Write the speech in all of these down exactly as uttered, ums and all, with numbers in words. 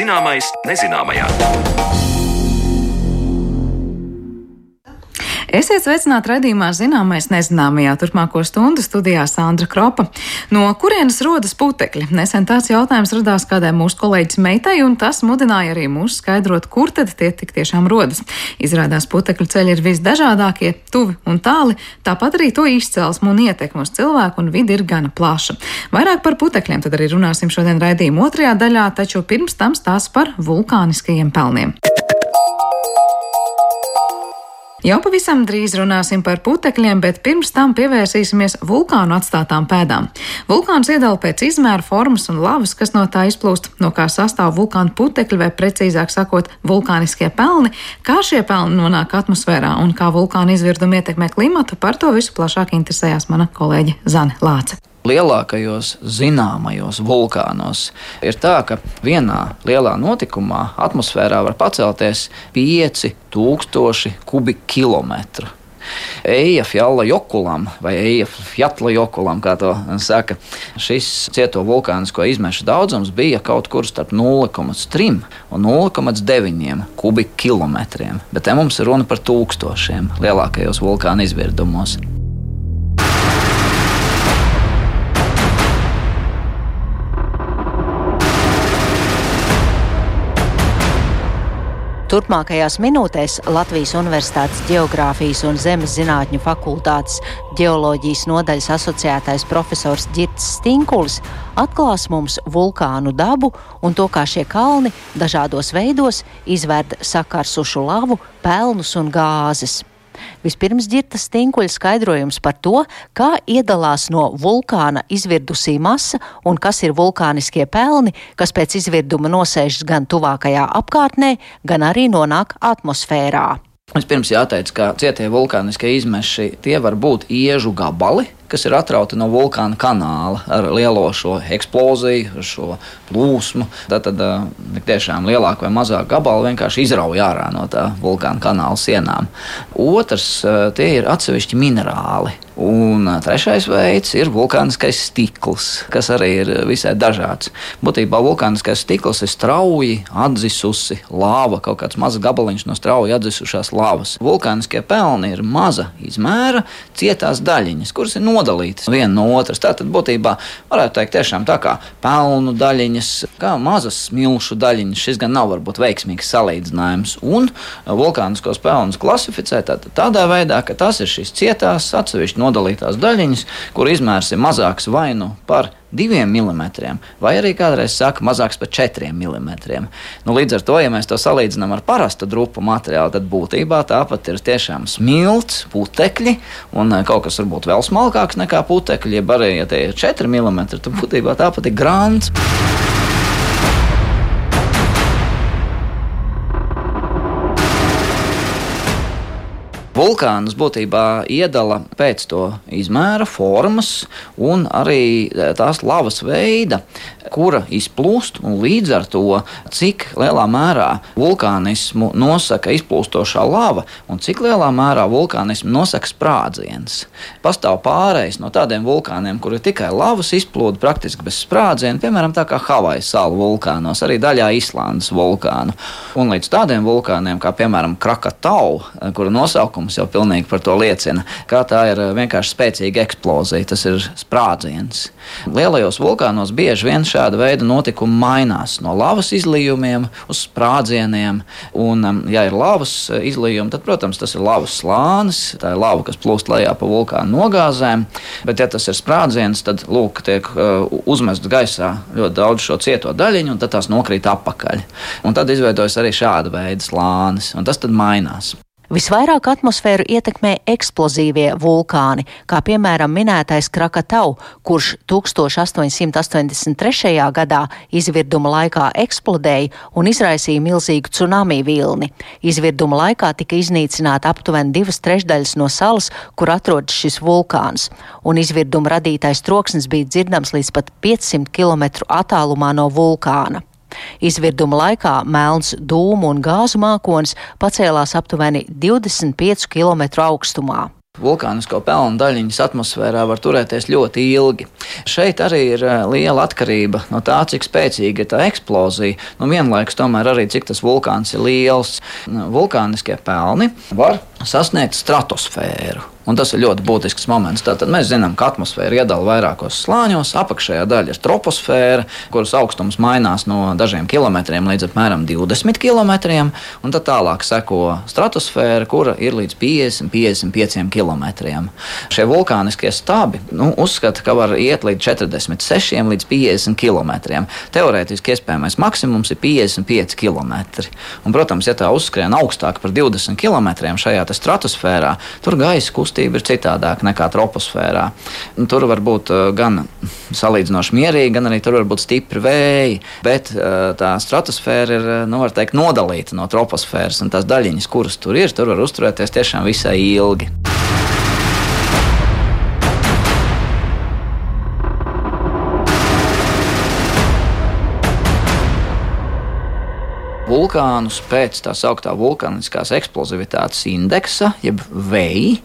Zināmais nezināmajā. Esiet sveicināti raidījumā Zināmais nezināmajā. Turpmāko stundu studijā Sandra Kropa. No kurienes rodas putekļi? Nesen tāds jautājums radās kādai mūsu kolēģis meitai, un tas mudināja arī mūs skaidrot, kur tad tie tik tiešām rodas. Izrādās, putekļu ceļi ir visdažādākie, tuvi un tāli, tāpat arī to izcelsme un ietekme uz cilvēku un vidi ir gana plaša. Vairāk par putekļiem tad arī runāsim šodien raidījuma otrajā daļā, taču pirms tam stāsts par vulkāniskajiem pelniem. Jau pavisam drīz runāsim par putekļiem, bet pirms tam pievērsīsimies vulkānu atstātām pēdām. Vulkāns iedala pēc izmēra, formas un lavas, kas no tā izplūst, no kā sastāv vulkānu putekļi, vai precīzāk sakot, vulkāniskie pelni, kā šie pelni nonāk atmosfērā un kā vulkāna izvirdumi ietekmē klimatu. Par to visu plašāk interesējās mana kolēģe Zane Lāce. Lielākajos zināmajos vulkānos ir tā, ka vienā lielā notikumā atmosfērā var pacelties pieci tūkstoši kubikkilometru. Eyjafjallajokulam vai Eyjafjallajokulam, kā to saka, šis cieto vulkānisko izmešu daudzums bija kaut kur starp nulle komats trīs un nulle komats deviņi kubikkilometriem, bet te mums ir runa par tūkstošiem lielākajos vulkāna izvirdumos. Turpmākajās minūtēs Latvijas Universitātes Ģeogrāfijas un Zemes zinātņu fakultātes ģeoloģijas nodaļas asociētais profesors Ģirts Stinkulis atklās mums vulkānu dabu un to, kā šie kalni dažādos veidos izverd sakarsušu lavu, pelnus un gāzes. Vispirms Ģirta Stinkuļa skaidrojums par to, kā iedalās no vulkāna izvirdusī masa un kas ir vulkāniskie pelni, kas pēc izvirduma nosēžas gan tuvākajā apkārtnē, gan arī nonāk atmosfērā. Vispirms jāteic, ka cietie vulkāniskie izmeši tie var būt iežu gabali, kas ir atrauti no vulkāna kanāla ar lielo šo eksploziju, šo plūsmu. Tad, tad tiešām lielāk vai mazāk gabali vienkārši izrauj ārā no tā vulkāna kanāla sienām. Otrs, tie ir atsevišķi minerāli. Un trešais veids ir vulkāniskais stikls, kas arī ir visai dažāds. Būtībā vulkāniskais stikls ir strauji atzisusi lāva, kaut kāds mazs gabaliņš no strauji atzisušās lavas. Vulkāniskie pelni ir maza izmēra, cietās daļiņas, kuras ir nodalītas viena no otras. Tātad būtībā varētu teikt tiešām tā kā pelnu daļiņas, kā mazas smilšu daļiņas. Šis gan nav varbūt veiksmīgs salīdzinājums. Un vulkāniskos pelnus klasificē tātad tādā veidā, ka tas ir šīs cietās atsevišķi nodalītās daļiņas, kur izmērs ir mazāks vai nu par diviem milimetriem, vai arī kādreiz saka mazāks par četriem milimetriem. Nu, līdz ar to, ja mēs to salīdzinām ar parasta drupu materiālu, tad būtībā tāpat ir tiešām smilts, putekļi, un kaut kas varbūt vēl smalkāks nekā putekļi, ja arī, ja tie ir četri milimetri, tad būtībā tāpat ir grants. Vulkānus būtībā iedala pēc to izmēra, formas un arī tās lavas veida, kura izplūst, un līdz ar to, cik lielā mērā vulkānismu nosaka izplūstošā lava un cik lielā mērā vulkānismu nosaka sprādziens. Pastāv pārējais no tādiem vulkāniem, kur ir tikai lavas izplūde praktiski bez sprādziena, piemēram tā kā Havajas salu vulkānos, arī daļā Islandes vulkānu. Un līdz tādiem vulkāniem, kā piemēram Krakatau, kura nosaukums jau pilnīgi par to liecina, kā tā ir vienkārši spēcīga eksplozija, tas ir sprādziens. Lielajos vulkānos bieži vien šāda veida notikumi mainās no lavas izlijumiem uz sprādzieniem, un ja ir lavas izlijumi, tad, protams, tas ir lavas slānis, tā ir lava, kas plūst lejā pa vulkānu nogāzēm, bet ja tas ir sprādziens, tad, lūk, tiek uh, uzmests gaisā ļoti daudz šo cieto daļiņu, un tad tās nokrīt apakaļ. Un tad izveidojas arī šāda veida slānis, un tas tad mainās. Visvairāk atmosfēru ietekmē eksplozīvie vulkāni, kā piemēram minētais Krakatau, kurš tūkstoš astoņsimt astoņdesmit trešajā gadā izvirduma laikā eksplodēja un izraisīja milzīgu cunami vilni. Izvirduma laikā tika iznīcināta aptuveni divas trešdaļas no salas, kur atrodas šis vulkāns, un izvirduma radītais troksnis bija dzirdams līdz pat piecsimt kilometru attālumā no vulkāna. Izvirduma laikā melns dūmu un gāzu mākonis pacēlās aptuveni divdesmit piecu kilometru augstumā. Vulkānisko pelnu daļiņas atmosfērā var turēties ļoti ilgi. Šeit arī ir liela atkarība no tā, cik spēcīga ir tā eksplozija. Nu, vienlaikus tomēr arī, cik tas vulkāns ir liels. Vulkāniskie pelni var sasniegt stratosfēru. Un tas ir ļoti būtisks moments. Tātad mēs zinām, ka atmosfēra iedala vairākos slāņos. Apakšējā daļa ir troposfēra, kuras augstums mainās no dažiem kilometriem līdz apmēram divdesmit kilometriem. Un tad tālāk seko stratosfēra, kura ir līdz piecdesmit līdz piecdesmit pieciem kilometriem. Šie vulkāniskie stabi nu, uzskata, ka var iet līdz četrdesmit sešiem līdz piecdesmit kilometriem. Teorētiski iespējamais maksimums ir piecdesmit pieci kilometri. Un, protams, ja tā uzskrien augstāk par divdesmit kilometriem šajā stratosfērā, tur gaisa kustība ir citādāk nekā troposfērā. Tur var būt gan salīdzinoši mierīgi, gan arī tur var būt stipri vēji, bet tā stratosfēra ir, nu, var teikt, nodalīta no troposfēras, un tās daļiņas, kuras tur ir, tur var uzturēties tiešām visai ilgi. Vulkānus pēc tā sauktā vulkāniskās eksplozivitātes indeksa, jeb vēji,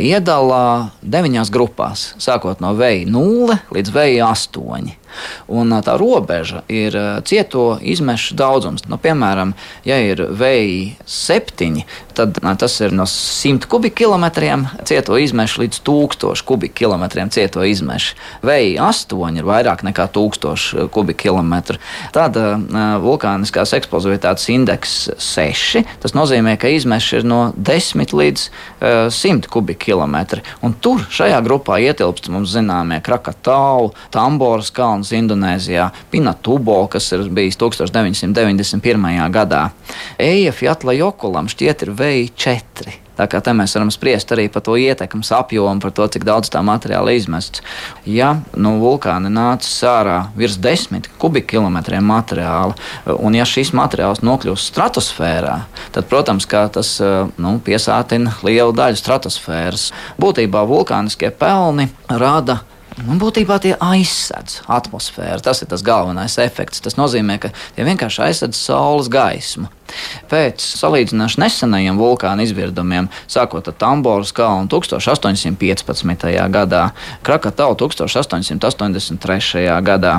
iedalā deviņās grupās, sākot no vēja nulle līdz vēja astoņi. Un tā robeža ir cieto izmešu daudzums. Nu, piemēram, ja ir vēji septiņi, tad tas ir no simt kubikkilometriem cieto izmešu līdz tūkstošu kubikkilometriem cieto izmešu. Vēji astoņi ir vairāk nekā tūkstoši kubikkilometru. Tad vulkāniskās eksplozivitātes indeks seši, tas nozīmē, ka izmeši ir no desmit līdz simt kubikkilometri. Un tur šajā grupā ietilpst mums zināmie Krakatau, Tamboras kalns Indonēzijā, Pinatubo, kas ir bijis tūkstoš deviņsimt deviņdesmit pirmajā gadā. Eyjafjallajokulam šķiet ir vēji četri. Tā kā te mēs varam spriest arī par to ietekmes apjomu, par to, cik daudz tā materiāla izmests. Ja nu, vulkāni nācis ārā virs desmit kubikkilometriem materiāla, un ja šis materiāls nokļūst stratosfērā, tad, protams, kā tas nu, piesātina lielu daļu stratosfēras. Būtībā vulkāniskie pelni rada Un būtībā tie aizsedz atmosfēru. Tas ir tas galvenais efekts. Tas nozīmē, ka tie vienkārši aizsedz saules gaismu. Pēc salīdzinoši nesenajiem vulkāna izvirdumiem, sākot ar Tamboras kalnu tūkstoš astoņsimt piecpadsmitajā gadā, Krakatau tūkstoš astoņsimt astoņdesmit trešajā gadā,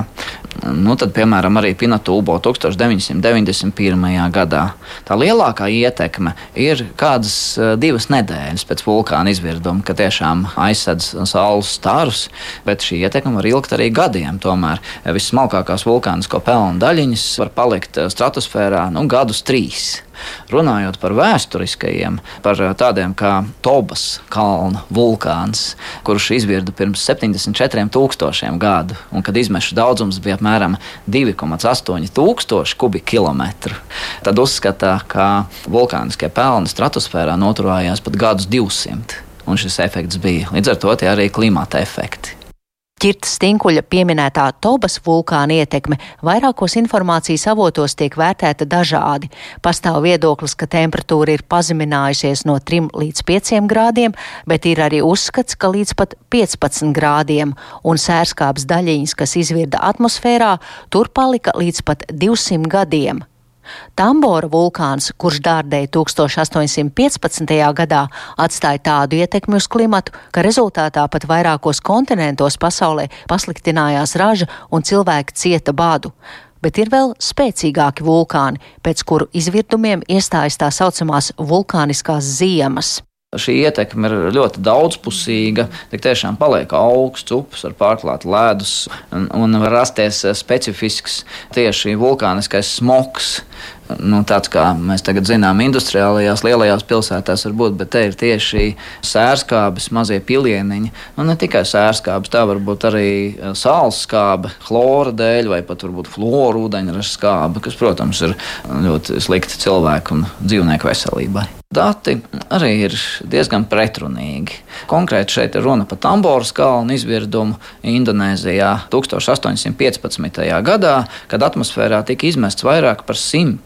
nu tad, piemēram, arī Pinatubo tūkstoš deviņsimt deviņdesmit pirmajā gadā. Tā lielākā ietekme ir kādas divas nedēļas pēc vulkāna izvirduma, kad tiešām aizsedz saules starus, bet šī ietekme var ilgt arī gadiem. Tomēr vissmalkākās vulkānisko pelnu daļiņas var palikt stratosfērā nu, gadus trīs. Runājot par vēsturiskajiem, par tādiem kā Tobas kalna vulkāns, kurš izvirda pirms septiņdesmit četriem tūkstošiem gadu, un kad izmešu daudzums bija apmēram divi komats astoņi tūkstoši kubikkilometru, tad uzskatā, ka vulkāniskie pelni stratosfērā noturējās pat gadus divsimt, un šis efekts bija. Līdz ar to tie arī klimata efekti. Ģirta Stinkuļa pieminētā Tobas vulkāna ietekme vairākos informācijas avotos tiek vērtēta dažādi. Pastāv viedoklis, ka temperatūra ir pazeminājusies no trim līdz pieciem grādiem, bet ir arī uzskats, ka līdz pat piecpadsmit grādiem, un sērskābes daļiņas, kas izvirda atmosfērā, tur palika līdz pat divsimt gadiem. Tambora vulkāns, kurš dārdēja tūkstoš astoņsimt piecpadsmitajā gadā, atstāja tādu ietekmi uz klimatu, ka rezultātā pat vairākos kontinentos pasaulē pasliktinājās raža un cilvēki cieta badu. Bet ir vēl spēcīgāki vulkāni, pēc kuru izvirdumiem iestājas tā saucamās vulkāniskās ziemas. Šī ietekme ir ļoti daudzpusīga, tik tiešām paliek augsts upes ar pārklātu ledus un, un var rasties specifisks tieši vulkāniskais smogs. Nu, tāds kā mēs tagad zinām, industriālajās lielajās pilsētās var būt, bet te ir tieši sērskābes, mazie pilieniņi. Nu, ne tikai sērskābes, tā var būt arī sāls skābe, chlora dēļ vai pat varbūt floru ūdeņraža skābe, kas, protams, ir ļoti slikti cilvēku un dzīvnieku veselībai. Dati arī ir diezgan pretrunīgi. Konkrēti šeit ir runa par Tamboras kalnu izvirdumu Indonēzijā tūkstoš astoņsimt piecpadsmitajā gadā, kad atmosfērā tika izmests vairāk par simt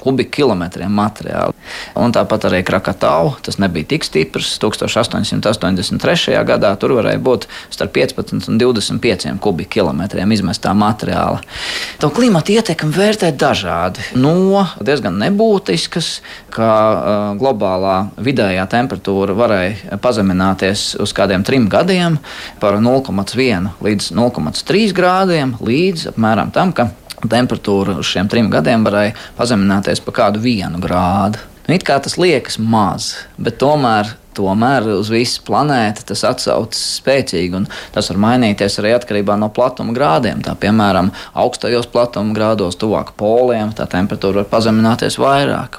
kubikkilometriem materiāli. Un tāpat arī Krakatau, tas nebija tik stiprs, tūkstoš astoņsimt astoņdesmit trešajā gadā tur varēja būt starp piecpadsmit un divdesmit pieciem kubikkilometriem izmestā materiāla. To klimata ietekmi vērtē dažādi. No diezgan nebūtiskas, ka uh, globālā vidējā temperatūra varēja pazemināties uz kādiem trim gadiem par nulle komats viens līdz nulle komats trīs grādiem, līdz apmēram tam, ka temperatūra uz šiem trim gadiem varēja pazemināties pa kādu vienu grādu. Nu, it kā tas liekas maz, bet tomēr, tomēr uz visu planētu tas atsaucas spēcīgi, un tas var mainīties arī atkarībā no platuma grādiem. Tā, piemēram, augstajos platuma grādos, tuvāk poliem, tā temperatūra var pazemināties vairāk.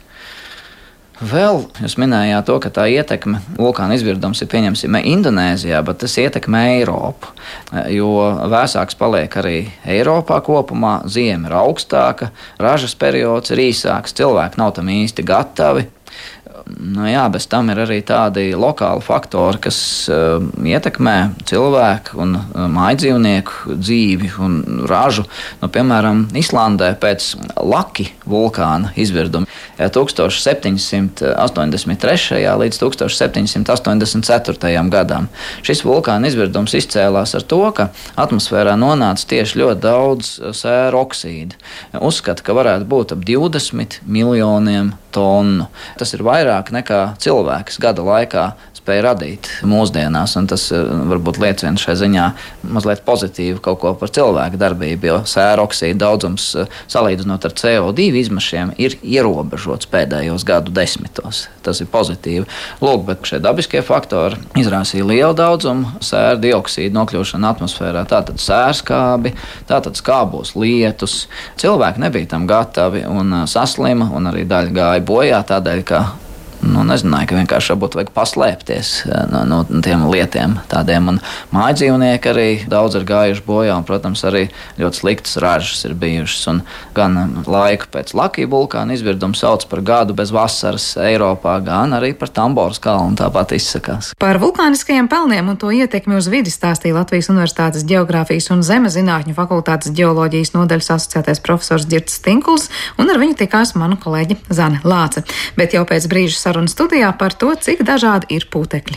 Vēl jūs minējāt to, ka tā ietekme vulkāna izvirdums ir pieņemsim Indonēzijā, bet tas ietekmē Eiropu, jo vēsāks paliek arī Eiropā kopumā, ziema ir augstāka, ražas periods ir īsāks, cilvēki nav tam īsti gatavi. Nu jā, bez tam ir arī tādi lokāli faktori, kas uh, ietekmē cilvēku un uh, mājdzīvnieku dzīvi un ražu. Nu, piemēram, Islandē pēc Laki vulkāna izvirduma tūkstoš septiņsimt astoņdesmit trešajā līdz tūkstoš septiņsimt astoņdesmit ceturtajam gadam. Šis vulkāna izvirdums izcēlās ar to, ka atmosfērā nonāca tieši ļoti daudz sēru oksīdu. Uzskata, ka varētu būt ap divdesmit miljoniem tonu. Tas ir vairāk nekā cilvēks gada laikā spēja radīt mūsdienās, un tas varbūt liecina šai ziņā mazliet pozitīvi kaut ko par cilvēku darbību, jo sēru oksīdu daudzums salīdzinot ar C O divi izmešiem ir ierobežots pēdējos gadu desmitos. Tas ir pozitīvi. Lūk, bet šie dabiskie faktori izrāsīja lielu daudzumu sēru dioksīdu nokļūšanu atmosfērā, tātad sērskābi, tātad skābos lietus. Cilvēki nebija tam gatavi un saslima, un arī daļa gāja bojā tādēļ, ka Nu, nezināju, ka vienkārši varbūt vajag paslēpties no, no tiem lietiem tādiem. Un mājdzīvnieki arī daudz ir gājuši bojā, un, protams, arī ļoti sliktas ražas ir bijušas. Un gan laiku pēc Laki vulkāna izvirduma sauc par gadu bez vasaras Eiropā, gan arī par Tamboras kalnu tāpat izsakās. Par vulkāniskajiem pelniem un to ietekmi uz vidi stāstīja Latvijas Universitātes Geogrāfijas un Zemes zinātņu fakultātes ģeoloģijas nodaļas asociētais profesors Ģirts Stinkuls, un ar viņu tikās manu kolēģi Zane Lāce. Bet jau pēc brīža saruna studijā par to, cik dažādi ir putekļi.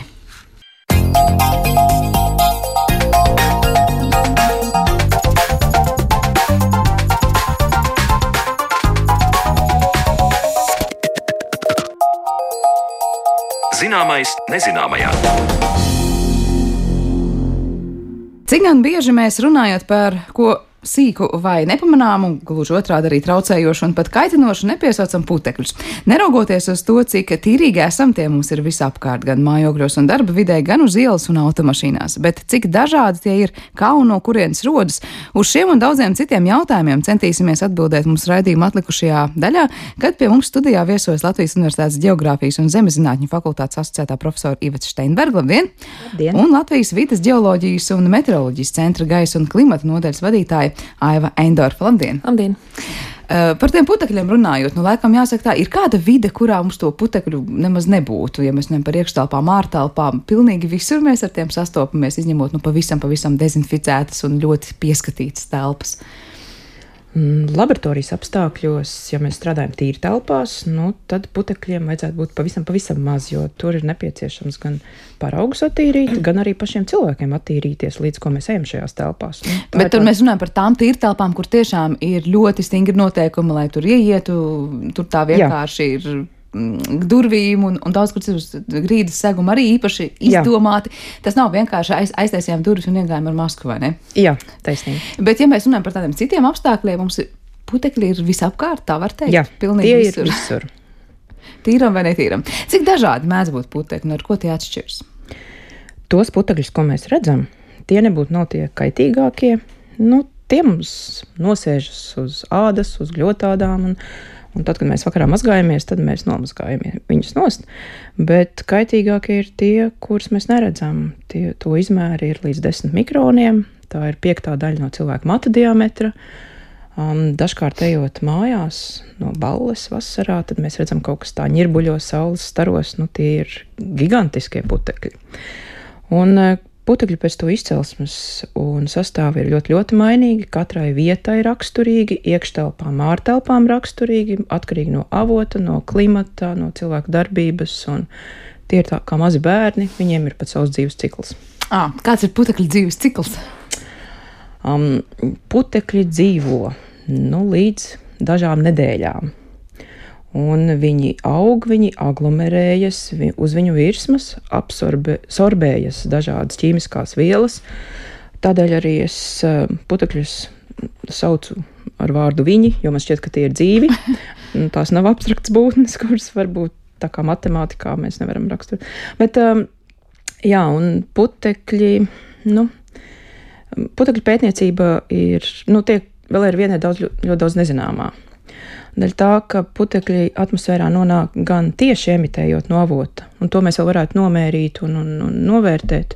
Zināmais nezināmajā. Cik gan bieži mēs runājot par ko sīku vai nepamanāmu, gluži otrādi arī traucējošu un pat kaitinošu nepiesaucam putekļus. Neraugoties uz to, cik tīrīgi esam, tie mums ir visapkārt, gan mājokļos un darba vidē, gan uz ielas un automašīnās. Bet cik dažādi tie ir, kā un no kurienes rodas? Uz šiem un daudziem citiem jautājumiem centīsimies atbildēt mums raidījuma atlikušajā daļā, kad pie mums studijā viesojas Latvijas Universitātes Geogrāfijas un Zemes zinātņu fakultātes asociētā profesora Iveta Steinberga, labdien! Labdien! Un Latvijas vides ģeoloģijas un meteoroloģijas centra gaisa un klimata nodaļas vadītāja Aiva Eindorfa. Labdien! Labdien! Uh, par tiem putekļiem runājot, nu laikam jāsaka tā, ir kāda vide, kurā mums to putekļu nemaz nebūtu, ja mēs runājam par iekštelpām, ārtelpām, pilnīgi visur mēs ar tiem sastopamies, izņemot nu pavisam, pavisam dezinficētas un ļoti pieskatītas telpas. Laboratorijas apstākļos, ja mēs strādājam tīri telpās, nu, tad putekļiem vajadzētu būt pavisam, pavisam maz, jo tur ir nepieciešams gan paraugus attīrīt, gan arī pašiem cilvēkiem attīrīties, līdz ko mēs ejam šajās telpās. Nu, Bet tur tā... mēs runājam par tām tīri telpām, kur tiešām ir ļoti stingri noteikumi, lai tur ieietu, tur tā vienkārši Jā. ir durvīm un, un daudz, kur uz grīdas seguma arī īpaši izdomāti. Jā. Tas nav vienkārši aiz, aiztaisījām durvis un iegājām ar masku, vai ne? Jā, taisnīgi. Bet, ja mēs runājam par tādiem citiem apstākļiem, mums putekļi ir visapkārt, tā var teikt? Jā, pilnīgi tie visur. ir visur. Tīram vai netīram. Cik dažādi mēdz būt putekļi un ar ko tie atšķiras? Tos putekļus, ko mēs redzam, tie nebūtu nav tie kaitīgākie. Nu, tie mums nosēžas uz ādas, uz gļotādām un Un tad, kad mēs vakarā mazgājamies, tad mēs nomazgājam viņus nost. Bet kaitīgākie ir tie, kurus mēs neredzam. Tie, to izmēri ir līdz desmit mikroniem. Tā ir piektā daļa no cilvēka mata diametra. Um, dažkārt ejot mājās no balles vasarā, tad mēs redzam kaut kas tā ņirbuļos, saules staros. Nu, tie ir gigantiskie putekļi. Un putekļi pēc to izcelsmes un sastāvi ir ļoti, ļoti mainīgi. Katrai vietai raksturīgi, iekštelpām, ārtelpām raksturīgi, atkarīgi no avota, no klimata, no cilvēku darbības. Un tie ir tā kā mazi bērni, viņiem ir pat savs dzīves cikls. À, kāds ir putekļu dzīves cikls? Um, putekļi dzīvo nu, līdz dažām nedēļām. Un viņi aug, viņi aglomerējas uz viņu virsmas, absorbējas dažādas ķīmiskās vielas. Tādēļ arī es putekļus saucu ar vārdu viņi, jo man šķiet, ka tie ir dzīvi. Tās nav abstrakts būtnes, kuras varbūt tā kā matemātikā mēs nevaram raksturot. Bet, jā, un putekļi, nu, putekļu pētniecība ir, nu, tiek vēl ar vienu daudz, ļoti daudz nezināmā. Daļ tā, ka putekļi atmosfērā nonāk gan tieši emitējot no avota, un to mēs vēl varētu nomērīt un, un, un novērtēt,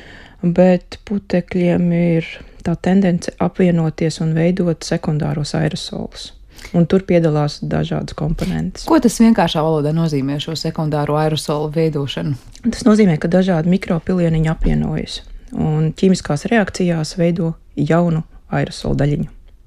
bet putekļiem ir tā tendence apvienoties un veidot sekundāros aerosolus. Un tur piedalās dažādas komponentes. Ko tas vienkāršā valodā nozīmē šo sekundāro aerosolu veidošanu? Tas nozīmē, ka dažādi mikropilieniņi apvienojas un ķīmiskās reakcijās veido jaunu aerosolu daļiņu.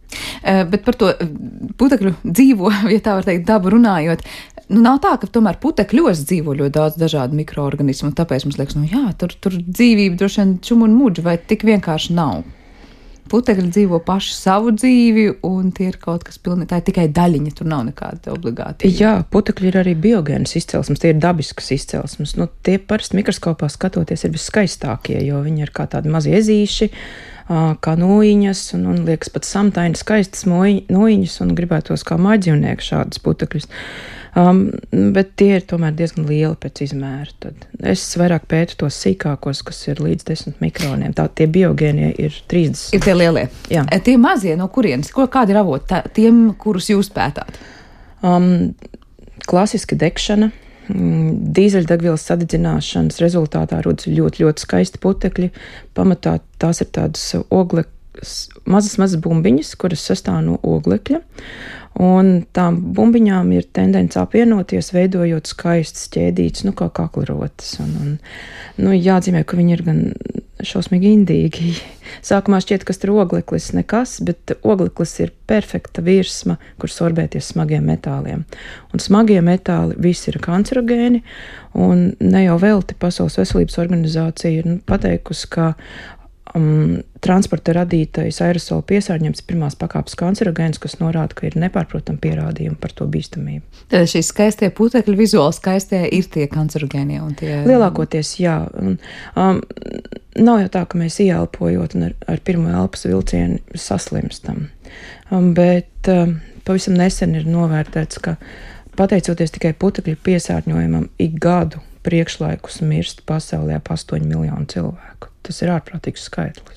Bet par to putekļu dzīvo, ja tā var teikt, dabu runājot, nu nav tā, ka tomēr putekļos dzīvo ļoti daudz dažādu mikroorganismu, un tāpēc mums liekas, nu jā, tur, tur dzīvība droši vien čum un muģi, vai tik vienkārši nav. Putekļi dzīvo paši savu dzīvi, un tie ir kaut kas pilnīgi, tā ir tikai daļiņa, tur nav nekāda obligāti. Jā, putekļi ir arī biogēnas izcelsmes, tie ir dabiskas izcelsmes. Nu, tie parasti mikroskopā skatoties ir viskaistākie, jo viņi ir kā tādi mazi ezīši, kā noiņas, un, un liekas pat samtaini skaistas noiņas, un gribētos kā mājdzīvnieki šādas putekļus. Um, bet tie ir tomēr diezgan lieli pēc izmēra. Tad es vairāk pētu tos sīkākos, kas ir līdz desmit mikroniem. Tā tie biogēnie ir trīsdesmit. Ir tie lielie. Jā. Tie mazie no kurienes? Ko, kādi ir avoti tā, tiem, kurus jūs pētāt? Um, klasiski degšana. Dīzeļdegvielas sadedzināšanas rezultātā rodas ļoti, ļoti skaisti putekļi. Pamatā tās ir tādas oglekļas, mazas, mazas bumbiņas, kuras sastāv no oglekļa. Un tām bumbiņām ir tendence apvienoties, veidojot skaistas ķēdītes, nu kā kaklerotas. Un, un, nu, jāatzīmē, ka viņi ir gan šausmīgi indīgi. Sākumā šķiet, ka tur ogleklis nekas, bet ogleklis ir perfekta virsma, kur sorbēties smagiem metāliem. Un smagie metāli visi ir kancerogēni, un ne jau velti Pasaules veselības organizācija ir nu, pateikusi, ka um, transporta radītais aerosola piesārņojums ir pirmās pakāpes kancerogēns, kas norāda, ka ir nepārprotam pierādījumi par to bīstamību. Tad šīs skaistie putekļi, vizuāli skaistie, ir tie kancerogēnie un tie... Lielākoties, jā. Un, um, nav jau tā, ka mēs ieelpojot un ar, ar pirmo elpas vilcienu saslimstam. Um, bet um, pavisam nesen ir novērtēts, ka pateicoties tikai putekļu piesārņojumam, ik gadu priekšlaikus mirst pasaulē ap astoņu miljonu cilvēku. Tas ir ārprātīgs skaitlis.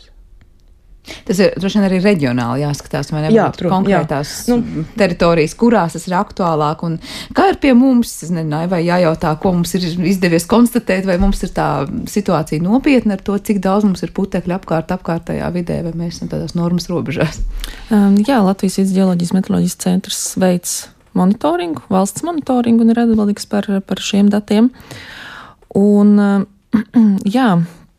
Tas ir droši vien arī reģionāli jāskatās, vai nebūtu konkrētās jā. Nu, teritorijas, kurās tas ir aktuālāk. Un kā ir pie mums, es nezinu, vai jājautā, ko mums ir izdevies konstatēt, vai mums ir tā situācija nopietna ar to, cik daudz mums ir putekļu apkārt, apkārtējā vidē, vai mēs esam tādās normas robežās? Um, jā, Latvijas Vides ģeoloģijas meteoroloģijas centrs veids monitoringu, valsts monitoringu un ir atbildīgs par, par šiem datiem. Un, jā,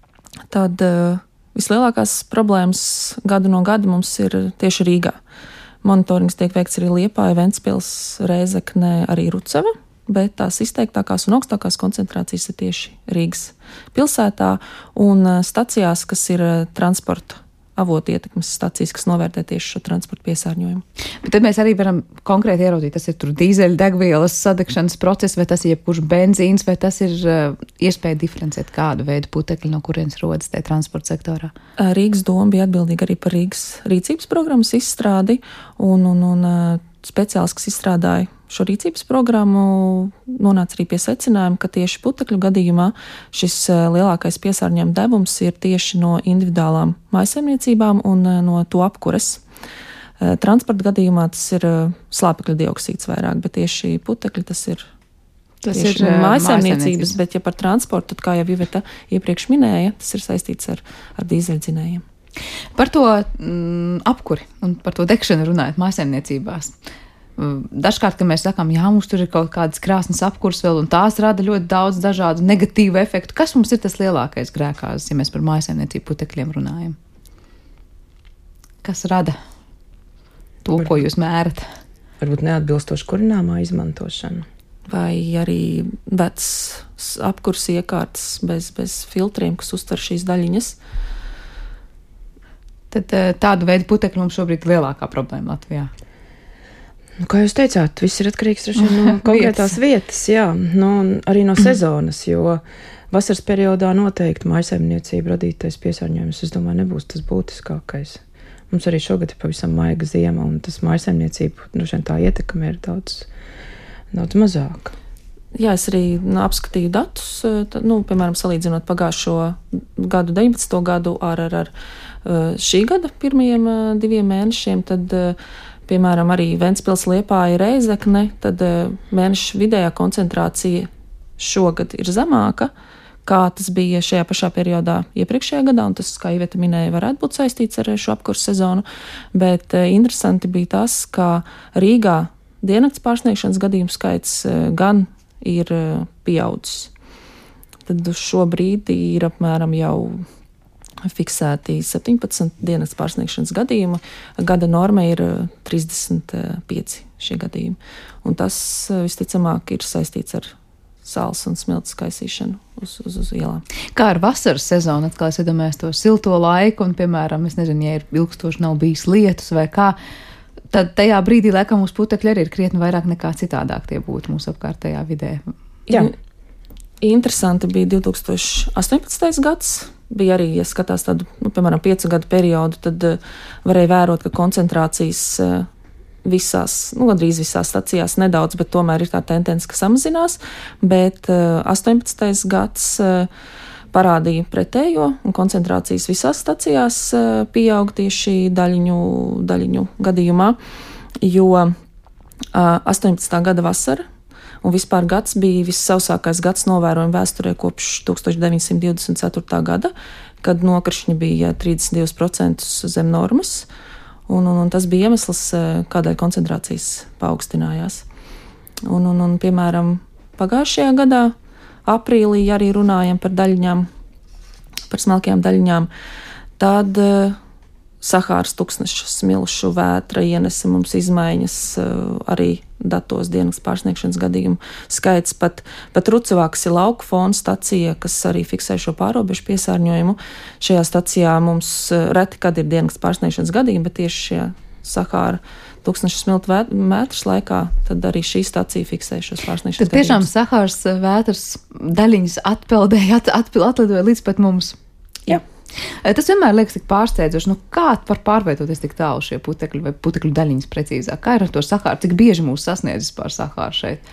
tad vislielākās problēmas gadu no gada mums ir tieši Rīgā. Monitorings tiek veikts arī Liepāja, Ventspils, Rēzekne, arī Rucava, bet tās izteiktākās un augstākās koncentrācijas ir tieši Rīgas pilsētā un stacijās, kas ir transporta avotu ietekmes stacijas, kas novērtē tieši šo transporta piesārņojumu. Bet tad mēs arī varam konkrēti ieraudzīt, tas ir tur dīzeļdegvielas sadegšanas process, vai tas ir jebkurš benzīns, vai tas ir uh, iespēja diferencēt kādu veidu putekļi, no kurienes rodas tie transporta sektorā. Rīgas doma bija atbildīga arī par Rīgas rīcības programmas izstrādi, un, un, un uh, speciālists, kas izstrādāja šo rīcības programmu, nonāca arī pie secinājuma, ka tieši putekļu gadījumā šis lielākais piesārņojuma devums ir tieši no individuālām mājsaimniecībām un no to apkures. Transporta gadījumā tas ir slāpekļa dioksīds vairāk, bet tieši putekļi tas ir tas tieši ir mājsaimniecības, bet ja par transportu, tad kā jau Iveta iepriekš minēja, tas ir saistīts ar, ar dīzeļdzinējiem. Par to mm, apkuri un par to degšanu runājot mājsaimniecībās. dažkārt, kad mēs sakām, jā, mums tur ir kaut kādas krāsnes apkurs vēl, un tās rada ļoti daudz dažādu negatīvu efektu. Kas mums ir tas lielākais grēkās, ja mēs par mājasaimniecību putekļiem runājam? Kas rada to, ko jūs mērat? Varbūt neatbilstoši kurināmā izmantošana. Vai arī vecs apkurs iekārtas bez, bez filtriem, kas uztver šīs daļiņas. Tad tādu veidu putekļi mums šobrīd ir lielākā problēma Latvijā. Nu, kā jūs teicāt, viss ir atkarīgs no konkrētās vietas, jā, nu, arī no sezonas, jo vasaras periodā noteikti mājasaimniecība radītais piesārņojums, es domāju, nebūs tas būtiskākais. Mums arī šogad ir pavisam maiga ziema, un tas mājasaimniecība, nu, šeit tā ietekme ir daudz, daudz mazāka. Jā, es arī nu, apskatīju datus, tad, nu, piemēram, salīdzinot pagājušo gadu, deviņpadsmito gadu ar, ar, ar šī gada pirmajiem diviem mēnešiem, tad, piemēram, arī Ventspils, Liepāja, Reizekne, tad mēneša vidējā koncentrācija šogad ir zemāka, kā tas bija šajā pašā periodā iepriekšējā gadā, un tas, kā Iveta minēja, varētu būt saistīts ar šo apkursu sezonu, bet interesanti bija tas, ka Rīgā diennakts pārsniegšanas gadījumu skaits gan ir pieaudzis. Tad uz šo brīdi ir apmēram jau fiksēti septiņpadsmit dienas pārsniegšanas gadījumi. Gada norma ir trīsdesmit pieci šie gadījumi. Un tas visticamāk ir saistīts ar sāls un smilts kaisīšanu uz, uz, uz ielām. Kā ar vasaras sezonu, atkal es iedomājos to silto laiku, un, piemēram, es nezinu, ja ir ilgstoši nav bijis lietus vai kā, tad tajā brīdī, laikam, mūsu putekļi arī ir krietni vairāk nekā citādāk tie būtu mūsu apkārtējā vidē. Jā. Interesanti bija divtūkstoš astoņpadsmitais gads. Bija arī, ja skatās tādu, nu, piemēram, piecu gadu periodu, tad uh, varēja vērot, ka koncentrācijas uh, visās, nu, gandrīz visās stacijās nedaudz, bet tomēr ir tā tendence, ka samazinās. Bet uh, astoņpadsmitais gads uh, parādīja pretējo, un koncentrācijas visās stacijās uh, pieaug tieši daļiņu, daļiņu gadījumā, jo uh, astoņpadsmitā gada vasara un vispār gads bija vissausākais gads novērojuma vēsturē kopš tūkstoš deviņsimt divdesmit ceturtā gada, kad nokrišņi bija trīsdesmit divi procenti zem normas, un, un, un tas bija iemesls, kādēļ koncentrācijas paaugstinājās. Un, un, un, piemēram, pagājušajā gadā, aprīlī arī runājam par daļiņām, par smalkajām daļiņām, tad uh, Sahāras tuksneša smilšu vētra ienesa mums izmaiņas uh, arī datos dienas pārsniegšanas gadījumu skaits. Pat, pat Rucavāks ir lauku fona stacija, kas arī fiksē šo pārobežu piesārņojumu. Šajā stacijā mums uh, reti, kad ir dienas pārsniegšanas gadījumi, bet tieši šajā Sahāra tuksneša smiltu vētras laikā, tad arī šī stacija fiksē šos pārsniegšanas gadījumus. Tad tiešām Sahāras vētras daļiņas atpeldēja, at, atpil, atlidoja līdz pat mums. Jā. Tas vienmēr liekas tik pārsteidzoši. Nu, kā var pārvietoties tik tālu šie putekļi vai putekļu daļiņas precīzāk? Kā ir ar to Sahāru? Cik bieži mūs sasniedzis pār Sahāru šeit?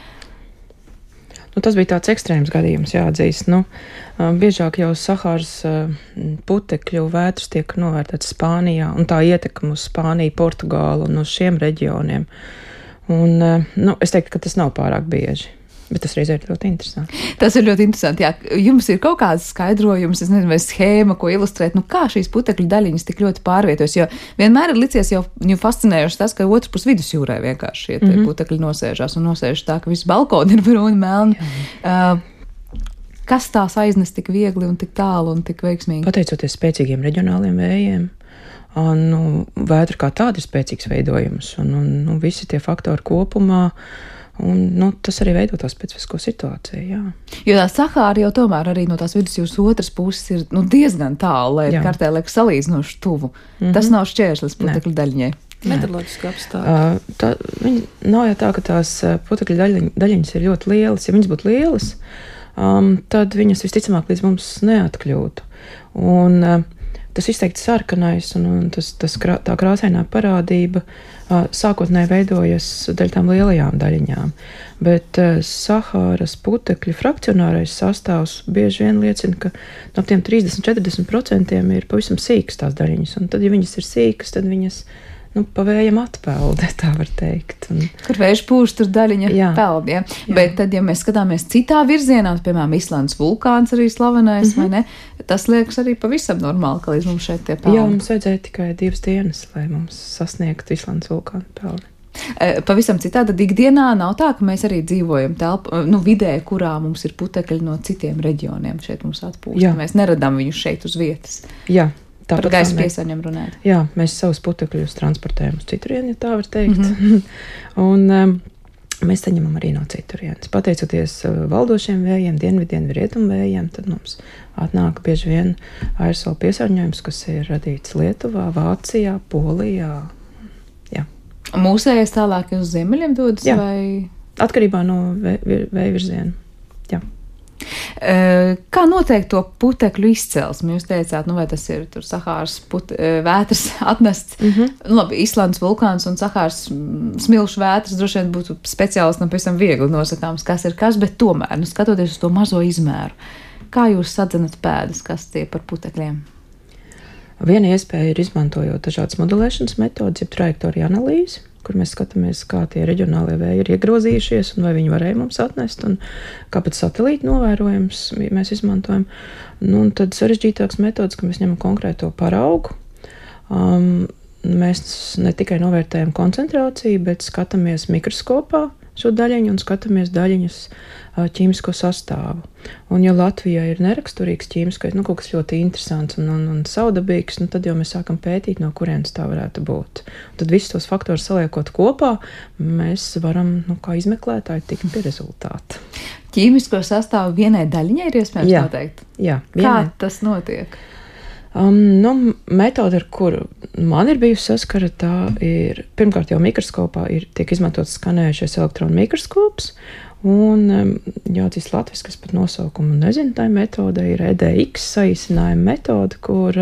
Nu, tas bija tāds ekstrēms gadījums, jāatzīst. Nu, biežāk jau Sahāras putekļu vētras tiek novērtētas Spānijā, un tā ietekme uz Spāniju, Portugālu un uz šiem reģioniem. Un, nu, es teiktu, ka tas nav pārāk bieži. Bet tas reizē ir ļoti interesanti. Tas ir ļoti interesanti, jā. Jums ir kaut kāds skaidrojums, es nezinu, vai schēma, ko ilustrēt, nu kā šīs putekļu daļiņas tik ļoti pārvietojas, jo vienmēr ir licies jau, jau fascinējoši tas, ka otrs pus vidusjūrē vienkārši šie mm -hmm. putekļi nosēžās un nosēžas tā, ka visi balkoni ir brūni melni. Uh, kas tās aiznes tik viegli un tik tālu un tik veiksmīgi? Pateicoties spēcīgiem reģionāliem vējiem, un, nu, vētra kā tāda ir spēcīgs veidojums, un, un nu, visi tie faktori kopumā. Un, nu, tas arī veido tā specifisko situāciju, jā. Jo tā Sahāra jau tomēr arī no tās vidusjūras otras puses ir nu, diezgan tālu, lai kartē liek salīdzinoši tuvu. Mm -hmm. Tas nav šķērslis putekļu daļiņai. Meteoroloģiski apstākļi. Uh, tā, viņi, nav jau tā, ka tās putekļu daļiņ, daļiņas ir ļoti lielas. Ja viņas būtu lielas, um, tad viņas visticamāk līdz mums neatkļūtu. Un uh, tas izteikti sarkanais un, un tas, tas krā, tā krāsainā parādība uh, sākotnēji veidojas dēļ tām lielajām daļiņām, bet uh, Sahāras putekļu frakcionārais sastāvs bieži vien liecina, ka no tiem trīsdesmit līdz četrdesmit procentiem ir pavisam sīkas tās daļiņas, un tad, ja viņas ir sīkas, tad viņas nu, pa vējam atpeld, tā var teikt. Un, kur vējš pūš, tur daļiņa jā, peld, ja? Bet tad, ja mēs skatāmies citā virzienā, piemēram, Islandes vulkāns arī slavenais, mm -hmm. vai ne? Tas liekas arī pavisam normāli, ka līdz mums šeit tie peldi. Jā, mums vajadzēja tikai divas dienas, lai mums sasniegtu Islandes vulkānu peldi. Pavisam citādi, tad ikdienā nav tā, ka mēs arī dzīvojam telpa, nu, vidē, kurā mums ir putekļi no citiem reģioniem šeit mums atpūst. Mēs neradām viņus šeit uz vietas. Jā. Par gaisa piesārņojumu runāt. Jā, mēs savus putekļus transportējam uz citurien, ja tā var teikt. Mm-hmm. Un um, mēs saņemam arī no citurienes. Pateicoties uh, valdošiem vējiem, dienvidien, rietumvējiem, tad mums atnāk bieži vien aerosola piesārņojums, kas ir radīts Lietuvā, Vācijā, Polijā. Jā. Mūsējais tālāk uz ziemeļiem dodas? Jā, vai? Atkarībā no vēja virziena. Jā. Kā noteikti to putekļu izcelsmi? Jūs teicāt, nu vai tas ir tur Sahāras put, vētras atnests, mm-hmm. nu, labi, Islandes vulkāns un Sahāras smilšu vētras droši vien būtu speciālistam pavisam viegli nosakāms, kas ir kas, bet tomēr, nu, skatoties uz to mazo izmēru, kā jūs sadzenat pēdas, kas tie par putekļiem? Viena iespēja ir izmantojot dažādas modelēšanas metodas, jeb trajektoriju analīzi, kur mēs skatāmies, kā tie reģionālie vēji ir iegrozījušies un vai viņi varēja mums atnest, un kā pēc satelīta novērojums mēs izmantojam. Nu, un tad sarežģītāks metods, ka mēs ņemam konkrēto paraugu. Um, mēs ne tikai novērtējam koncentrāciju, bet skatāmies mikroskopā šo daļiņu un skatāmies daļiņas uh, ķīmisko sastāvu. Un ja Latvijā ir neraksturīgs ķīmiskais, nu kaut kas ļoti interesants un, un, un saudabīgs, nu tad jau mēs sākam pētīt, no kurienes tā varētu būt. Un tad visus tos faktorus saliekot kopā, mēs varam, nu kā izmeklētāji, tikt pie rezultāta. Ķīmisko sastāvu vienai daļiņai ir iespējams jā, noteikt? Jā. Vienai. Kā tas notiek? Um, nu, metode, ar kuru man ir bijusi saskara, tā ir, pirmkārt jau mikroskopā ir tiek izmantots skanējušais elektronu mikroskops, un um, jāatzīst latviski, es pat nosaukumu nezinu, tā metode ir E D X saīsinājuma metode, kur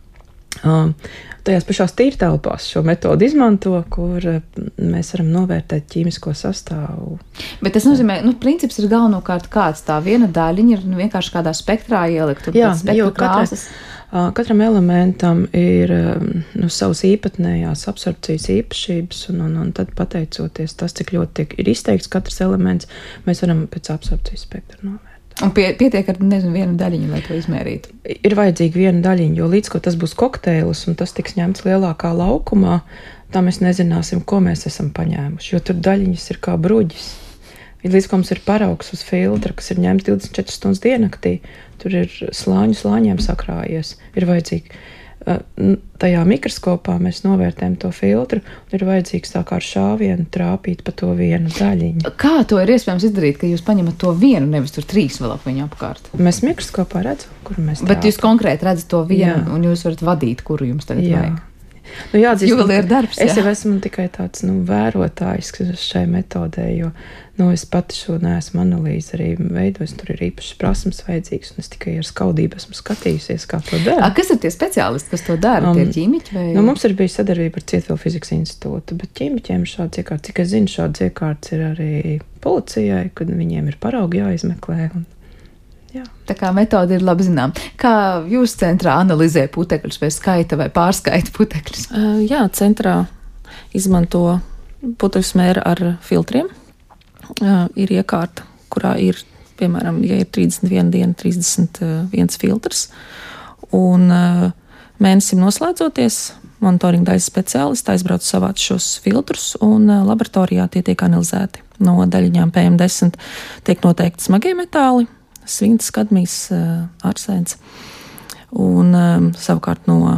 um, tajās pašās tīrtelpās šo metodu izmanto, kur mēs varam novērtēt ķīmisko sastāvu. Bet tas nozīmē, nu, princips ir galvenokārt kāds, tā viena daļiņa ir nu, vienkārši kādā spektrā ielikt, un jā, pēc spektra krāsas. Katram elementam ir nu, savas īpatnējās absorpcijas īpašības, un, un, un tad pateicoties tas, cik ļoti tiek, ir izteikts katrs elements, mēs varam pēc absorpcijas spektra novērtēt. Un pie, pietiek ar, nezinu, vienu daļiņu, lai to izmērītu? Ir vajadzīga viena daļiņa, jo līdz ko tas būs kokteilis un tas tiks ņemts lielākā laukumā, tā mēs nezināsim, ko mēs esam paņēmuši, jo tur daļiņas ir kā bruģis. Līdz ko mums ir paraugs uz filtra, kas ir ņemts divdesmit četras stundas diennaktī, tur ir slāņu slāņiem sakrājies. Ir vajadzīgi, tajā mikroskopā mēs novērtējam to filtru, un ir vajadzīgs tā kā ar šāvienu trāpīt pa to vienu daļiņu. Kā to ir iespējams izdarīt, ka jūs paņemat to vienu, nevis tur trīs vēl ap viņu apkārt? Mēs mikroskopā redzam, kuru mēs trāpam. Bet jūs konkrēti redzat to vienu, jā. Un jūs varat vadīt, kuru jums tagad jā. Vajag. Nu, jāatzīst, Juvelieru darbs, es jā. jau esmu tikai tāds nu, vērotājs šai metodē, jo nu, es pati šo neesmu analīzi arī veidojis, tur ir īpašas prasmes vajadzīgas, un es tikai ar skaudību esmu skatījusies, kā to dara. A, kas ir tie speciālisti, kas to dara? Um, tie ir ķīmiķi vai? Nu, mums ir bijis sadarbība ar Cietvilu fizikas institūtu, bet ķīmiķiem ir šāds iekārts, cik es zinu, šāds iekārts ir arī policijai, kad viņiem ir paraugi jāizmeklē. Un, jā. Tā kā metode ir labi zinām. Kā jūs centrā analizē putekļus vai skaita vai pārskaita putekļus? Uh, jā, centrā izmanto putekļus mēra ar filtriem. Uh, ir iekārta, kurā ir, piemēram, ja ir trīsdesmit viena diena, trīsdesmit viens filtrs. Un uh, mēnesim noslēdzoties, monitoringa daļas speciālisti aizbrauc savāc šos filtrus, un uh, laboratorijā tie tiek analizēti. No daļiņām P M desmit tiek noteikti smagie metāli, svints, kadmijs, arsēns, un um, savukārt no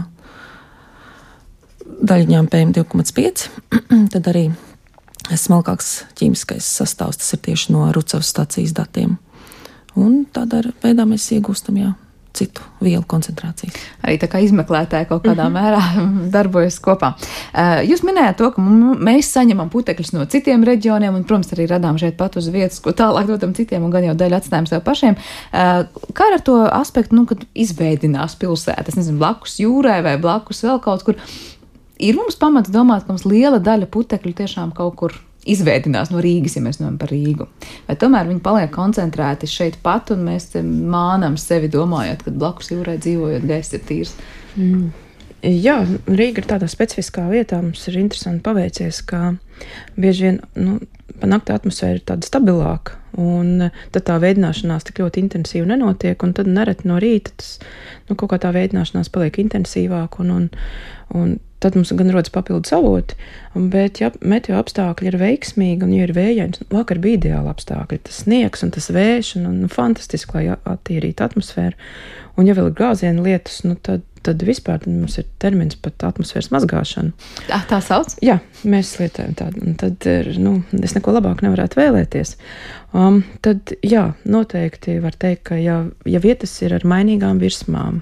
daļiņām P M divi pieci tad arī smalkāks ķīmiskais sastāvs, tas ir tieši no Rucavas stacijas datiem. Un tādā veidā mēs iegūstam, jā, citu vielu koncentrācijas. Arī tā kā izmeklētāji kaut kādā mm-hmm. mērā darbojas kopā. Jūs minējāt to, ka mēs saņemam putekļus no citiem reģioniem un, protams, arī radām šeit pat uz vietas, ko tālāk dotam citiem un gan jau daļu atstājam sev pašiem. Kā ar to aspektu, nu, kad izveidinās pilsētas, nezinu, blakus jūrai vai blakus vēl kaut kur, ir mums pamats domāt, ka mums liela daļa putekļu tiešām kaut kur izveidinās no Rīgas, ja mēs domājam par Rīgu. Vai tomēr viņi paliek koncentrēti šeit pat, un mēs mānam sevi domājot, kad blakus jūrai dzīvojot, gaiss ir tīrs? Mm. Jā, Rīga ir tādā specifiskā vietā, mums ir interesanti paveicies, ka bieži vien, nu, pa nakti atmosfēra ir tāda stabilāka, un tad tā veidināšanās tik ļoti intensīvi nenotiek, un tad nereti no rīta tas, nu, kaut kā tā veidināšanās paliek intensīvāk, un, un, un tad mums gan rodas papildus avoti, bet ja meteo apstākļi ir veiksmīgi un ja ir vējains, vakar bija ideāli apstākļi, tas sniegs un tas vējš un, un fantastiski, lai attīrītu atmosfēru. Un ja vēl ir gāziena lietus, nu tad, tad vispār tad mums ir termins pat atmosfēras mazgāšana. Tā, tā sauc? Jā, mēs lietojam tādu. Un tad, nu, es neko labāk nevarētu vēlēties. Um, tad, jā, noteikti var teikt, ka ja, ja vietas ir ar mainīgām virsmām,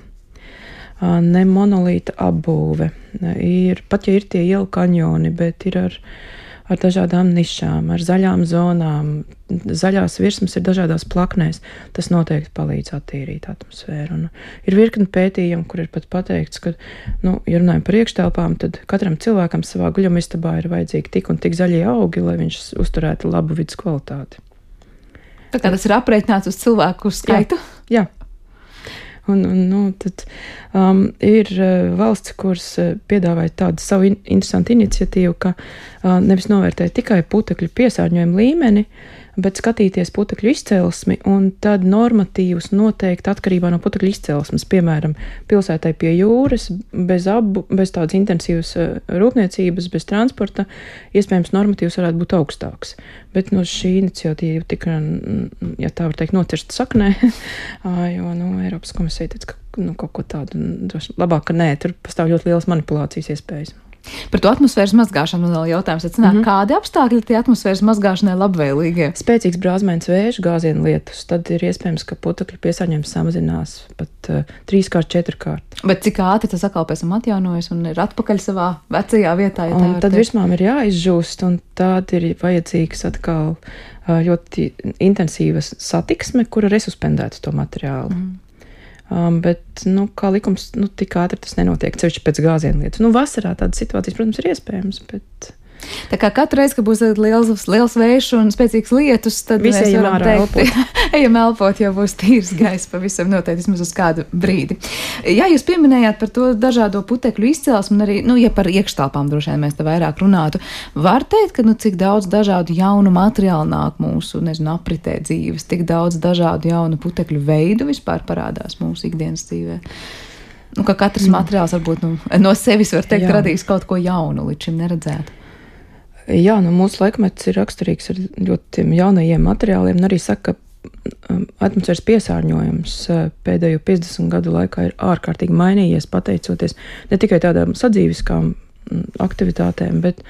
ne monolīta apbūve, ir, pat ja ir tie ielu kanjoni, bet ir ar, ar dažādām nišām, ar zaļām zonām, zaļās virsmas ir dažādās plaknēs, tas noteikti palīdz attīrīt atmosfēru. Un ir virkni pētījumu, kur ir pat pateikts, ka, nu, ja runājam par iekštelpām, tad katram cilvēkam savā guļamistabā ir vajadzīgi tik un tik zaļie augi, lai viņš uzturētu labu vidas kvalitāti. Tā kā tas ir aprēķināts uz cilvēku skaitu? Jā. jā. Un, un, nu, tad um, ir uh, valsts, kuras uh, piedāvāja tādu savu in interesantu iniciatīvu, ka uh, nevis novērtē tikai putekļu piesārņojumu līmeni, bet skatīties putekļu izcelsmi un tad normatīvus noteikti atkarībā no putekļu izcelsmes. Piemēram, pilsētai pie jūras, bez, abu, bez tādas intensīvas uh, rūpniecības, bez transporta, iespējams normatīvs varētu būt augstāks. Bet no šī iniciatīva tika, ja tā var teikt, nocirst saknē, jo, nu, Eiropas komisija teica, ka, nu, kaut ko tādu droši labāk, ka nē, tur pastāv ļoti lielas manipulācijas iespējas. Par to atmosfēras mazgāšanu man vēl jautājums. Tad, mm -hmm. Kādi apstākļi tie atmosfēras mazgāšanai labvēlīgie? Spēcīgs brāzmēns vējš, gāziena lietus, tad ir iespējams, ka putekļu piesārņojums samazinās pat uh, trīskārt, četrkārt. Bet cik ātri tas atkal pēc tam atjaunojas un ir atpakaļ savā vecajā vietā? Ja un tad virsmām ir jāizžūst, un tad ir vajadzīgs atkal uh, ļoti intensīva satiksme, kura resuspendētu to materiālu. Mm. Um, bet, nu, kā likums, nu, tik ātri tas nenotiek, cevišķi pēc gāziena lietas. Nu, vasarā tādas situācijas, protams, ir iespējams, bet... Tā kā katru reizi, kad būs liels, liels vējš un spēcīgs lietus, tad visi mēs varam teikt, ejam elpot, jo būs tīrs gaiss pavisam noteikti vismaz uz kādu brīdi. Jā, jūs pieminējāt par to dažādo putekļu izcelsmu, un arī, nu, ja par iekštelpām droši vien mēs te vairāk runātu, var teikt, ka, nu, cik daudz dažādu jaunu materiālu nāk mūsu, nezinu, apritē dzīves, tik daudz dažādu jaunu putekļu veidu vispār parādās mūsu ikdienas dzīvē. Nu, ka katrs mm. materiāls varbūt, nu, no sevis, var teikt, Jā. radīs kaut ko jaunu, līdz šim neredzētu. Jā, nu mūsu laikmets ir raksturīgs ar ļoti jaunajiem materiāliem, un arī saka, ka um, atmosfēras piesārņojums uh, pēdējo piecdesmit gadu laikā ir ārkārtīgi mainījies, pateicoties ne tikai tādām sadzīviskām um, aktivitātēm, bet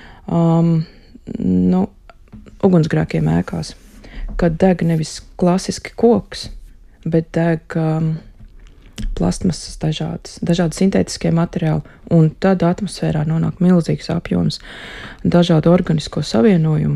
um, nu, ugunsgrēkiem ēkās, kad deg nevis klasiski koks, bet deg um, plastmasas dažādas, dažādi sintētiskie materiāli, un tad atmosfērā nonāk milzīgs apjoms dažādu organisko savienojumu,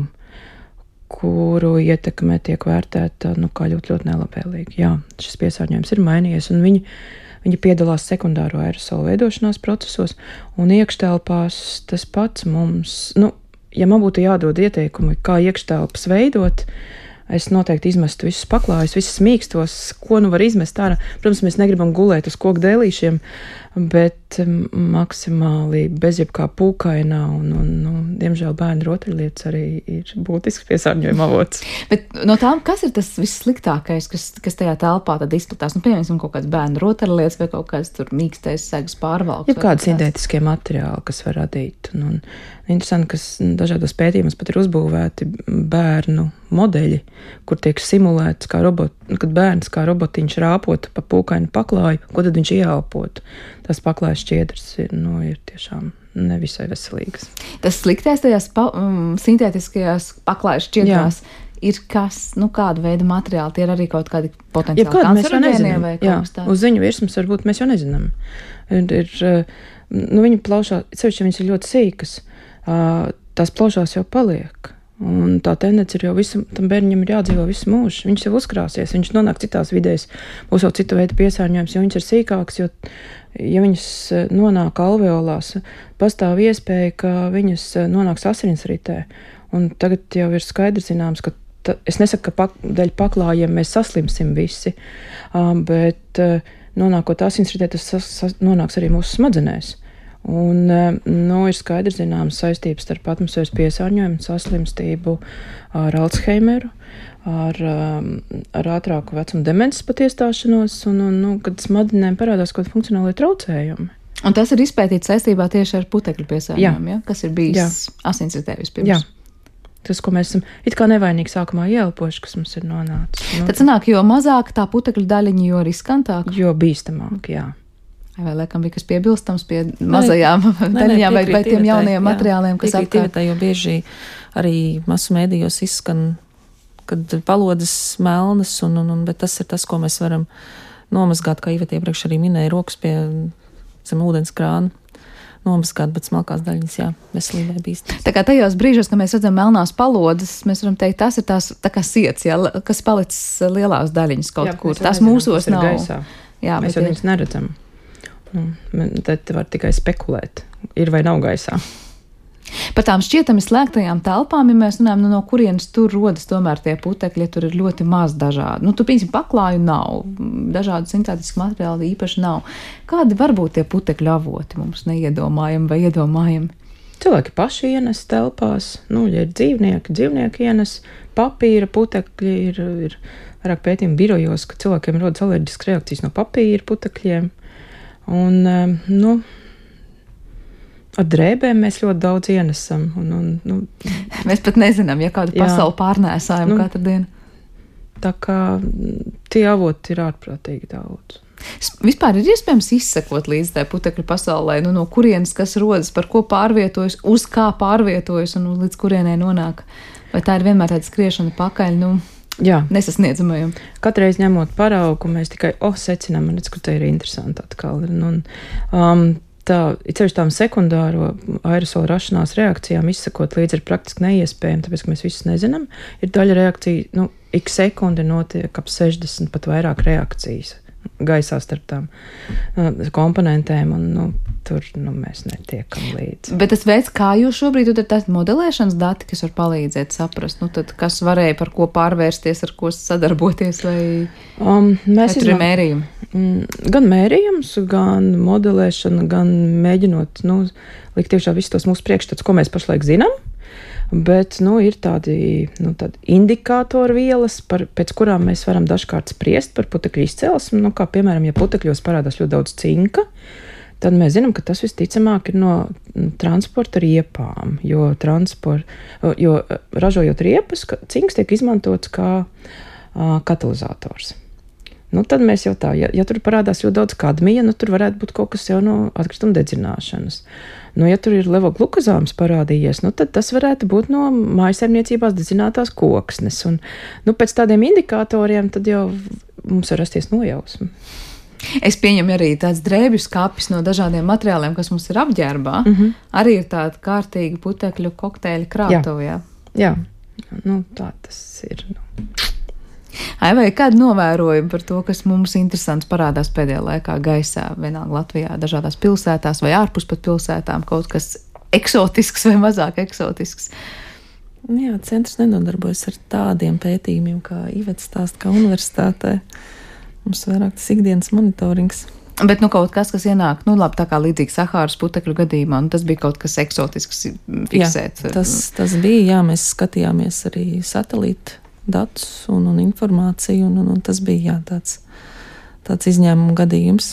kuru ietekme tiek vērtēta, nu, kā ļoti, ļoti nelabvēlīgi. Jā, šis piesārņojums ir mainījies, un viņi, viņi piedalās sekundāro aerosolu veidošanās procesos, un iekštelpās tas pats mums, nu, ja man būtu jādod ieteikumi, kā iekštelpas veidot, es noteikti izmestu visus paklājus, visus mīkstos, ko nu var izmest ārā. Protams, mēs negribam gulēt uz koku dēlīšiem, bet maksimāli bez jebkā pūkainā, un, un nu, diemžēl bērnu rotaļlietas arī ir būtisks piesārņojuma avots. Bet no tām, kas ir tas vissliktākais, kas, kas tajā telpā tad izplatās? Nu, piemēram, kaut kāds bērnu rotaļlietas vai kaut kāds tur mīkstais segas pārvalks? Ja kādi sintētiskie materiāli, kas var radīt. Un, un interesanti, kas dažādos pētījumos pat ir uzbūvēti bērnu modeļi, kur tiek simulēts, kā robot, kad bērns kā robotiņš rāpotu pa pūkainu paklāju, ko tad viņš ieelpotu. Tas paklājas šķiedrs ir, nu, ir tiešām nevisai veselīgas. Tas sliktais tajās pa, um, sintētiskajās paklājas šķiedrās ir kas, nu, kāda veida materiāli, tie ir arī kaut kādi potenciāli kancerogēnie vai kaut kas tāds? Uz ziņu virsmas varbūt mēs jau nezinām. Ir, ir, nu, viņa plaušā, sevišķi viņas ir ļoti sīkas, tās plaušās jau paliek. Un tā tendence ir jau visam, tam bērniņam ir jādzīvo visu mūžu. Viņš jau uzkrāsies, viņš nonāk citās vidēs, būs jau cita veida piesārņojums, jo viņš ir sīkāks, jo, ja viņas nonāk alveolās, pastāv iespēja, ka viņas nonāks asinsritē. Un tagad jau ir skaidrs zināms, ka ta, es nesaku, ka pak, dēļ paklājiem mēs saslimsim visi, bet nonākot asinsritē, tas sas, sas, nonāks arī mūsu smadzenēs. Un, nu, ir skaidrs zināmas saistības starp atmosfēras piesārņojumu, saslimstību ar Alzheimeru, ar, ar ātrāku vecumu demences pat iestāšanos, un, un nu, kad smadzenēm parādās kaut kādi funkcionālie traucējumi. Un tas ir izpētīts saistībā tieši ar putekļu piesārņojumu, ja? Kas ir bijis Jā. asinsritē vispirms. Jā. Tas, ko mēs esam it kā nevainīgi sākumā ieelpoši, kas mums ir nonācis. Nu, Tad sanāk, jo mazāk tā putekļu daļiņa, jo riskantāk. Jo bīstamāk, jā. Vai laikam bija kas piebilstams pie mazajām daļiņām vai, vai tiem jaunajiem jā, materiāliem, kas apkārt? Jo bieži arī masu mēdījos izskan, kad palodas melnas, un, un, un, bet tas ir tas, ko mēs varam nomazgāt, kā Iveta iepriekš arī minēja, rokas pie zem ūdens krāna. Nomazgāt, bet smalkās daļas, jā, veselībai bīstams. Tā kā tajos brīžos, kad mēs redzam melnās palodas, mēs varam teikt, tas ir tās tā kā siets, jā, kas palicis lielās daļiņas kaut jā, kur. Tās nezinām, mūsos nav. Gaisā. Jā, mēs jau viņus neredzam. Nu, tad var tikai spekulēt, ir vai nav gaisā. Par tām šķietami slēgtajām telpām, ja mēs runājam, nu, no kurienes tur rodas tomēr tie putekļi, ja tur ir ļoti maz dažādi. Nu, tu, piemēram, paklāju nav, dažādu sintētisku materiālu īpaši nav. Kādi var būt tie putekļu avoti mums neiedomājami vai iedomājami? Cilvēki paši ienes telpās, nu, ja ir dzīvnieki, dzīvnieki ienes, papīra putekļi ir, ir vairāk pētījumi birojos, ka cilvēkiem rodas alerģiskas reakcijas no papīra putekļiem. Un, nu, ar drēbēm mēs ļoti daudz ienesam. Un, un, nu, mēs pat nezinām, ja kādu pasauli pārnēsājam nu, katru dienu. Tā kā tie avoti ir ārprātīgi daudz. Vispār ir iespējams izsekot līdz tai putekļu pasaulē, nu, no kurienes kas rodas, par ko pārvietojas, uz kā pārvietojas un līdz kurienē nonāk. Vai tā ir vienmēr tāda skriešana pakaļ, nu, Jā. nesasniedzamajam? Katreiz ņemot paraugu, mēs tikai, oh, secinām, redz, ka te ir interesanti atkal. Un, um, tā, it sevišķi tām sekundāro aerosolu rašanās reakcijām izsekot līdz ir praktiski neiespējami, tāpēc, ka mēs visus nezinām. Ir daļa reakcija, nu, ik sekundi notiek ap sešdesmit pat vairāk reakcijas gaisā starp tām uh, komponentēm, un, nu, tur, nu, mēs netiekam līdzi. Bet tas veids, kā jūs šobrīd, tad tās modelēšanas dati, kas var palīdzēt saprast, nu, tad kas varēja par ko pārvērsties, ar ko sadarboties, vai, um, mēs vai tur ir mērījumi? Gan mērījums, gan modelēšana, gan mēģinot, nu, likt tiešā visus tos mūsu priekšstats, ko mēs pašlaik zinām, bet, nu, ir tādi, nu, tādi indikātori vielas, par, pēc kurām mēs varam dažkārt spriest par putekļu izcelsmi, nu, kā, piemēram, ja putekļos parādās ļoti daudz cinka, tad mēs zinām, ka tas visticamāk ir no transporta riepām, jo, transport, jo ražojot riepas, cinks tiek izmantots kā uh, katalizators. Nu, tad mēs jau tā, ja, ja tur parādās ļoti daudz kadmija, nu, tur varētu būt kaut kas jau no atkrituma dedzināšanas. Nu, ja tur ir levoglukazāms parādījies, nu, tad tas varētu būt no mājsaimniecībās dedzinātās koksnes. Un, nu, pēc tādiem indikatoriem tad jau mums var rasties nojausma. Es pieņemu arī tāds drēbju skapis no dažādiem materiāliem, kas mums ir apģērbā. Mm-hmm. Arī ir tāda kārtīga putekļu kokteļa krātuvā. Jā, jā. Nu, tā tas ir. Nu. Ai, vai kādu novērojumu par to, kas mums interesants parādās pēdējā laikā gaisā, vienalga Latvijā, dažādās pilsētās vai ārpus pat pilsētām, kaut kas eksotisks vai mazāk eksotisks? Jā, centrs nenodarbojas ar tādiem pētījumiem, kā Iveta stāsta, kā universitātē. Mums vairāk tas ikdienas monitorings. Bet, nu, kaut kas, kas ienāk, nu, labi, tā kā līdzīgi Sahāras putekļu gadījumā, un tas bija kaut kas eksotisks fiksēt. Jā, tas, tas bija, jā, mēs skatījāmies arī satelītu datus un, un informāciju, un, un, un tas bija, jā, tāds, tāds izņēmuma gadījums.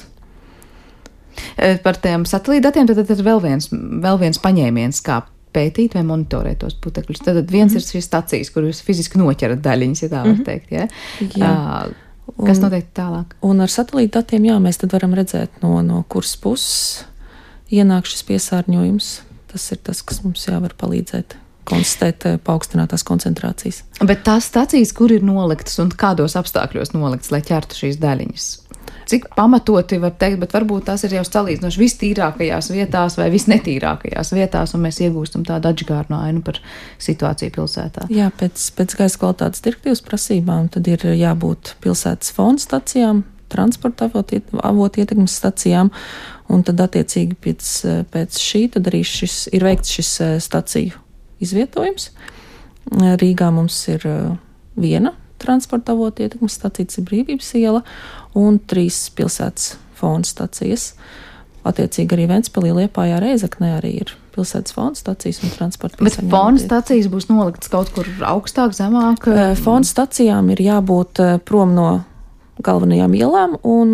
Par tiem satelītdatiem tad, tad ir vēl viens, vēl viens paņēmiens, kā pētīt vai monitorēt tos putekļus. Tad viens mm. ir šīs stacijas, kur jūs fiziski noķerat daļiņas, ja tā var teikt, ja? Jā. Uh, kas notiek tālāk? Un ar satelītdatiem, jā, mēs tad varam redzēt, no, no kuras puses ienāk šis piesārņojums. Tas ir tas, kas mums jā var palīdzēt konstatēt paaugstinātās koncentrācijas. Bet tās stacijas, kur ir noliktas un kādos apstākļos noliktas, lai ķertu šīs daļiņas? Cik pamatoti var teikt, bet varbūt tās ir jau salīdzinoši vistīrākajās vietās vai visnetīrākajās vietās, un mēs iegūstam tādu atžgārnu ainu par situāciju pilsētā. Jā, pēc, pēc gaisa kvalitātes direktīvas prasībām tad ir jābūt pilsētas fonda stacijām, transporta avotu avot ietekmes stacijām, un tad attiecīgi pēc, pēc šī tad arī šis, ir veikts šis staciju izvietojums. Rīgā mums ir viena transporta avota ietekmes stacija, tas ir Brīvības iela, un trīs pilsētas fonda stacijas. Attiecīgi arī Ventspilī, Liepājā, Reizeknē arī ir pilsētas fonda stacijas un transporta piesārņojuma. Bet fonda stacijas būs noliktas kaut kur augstāk, zemāk? Fonda stacijām ir jābūt prom no galvenajām ielām, un, un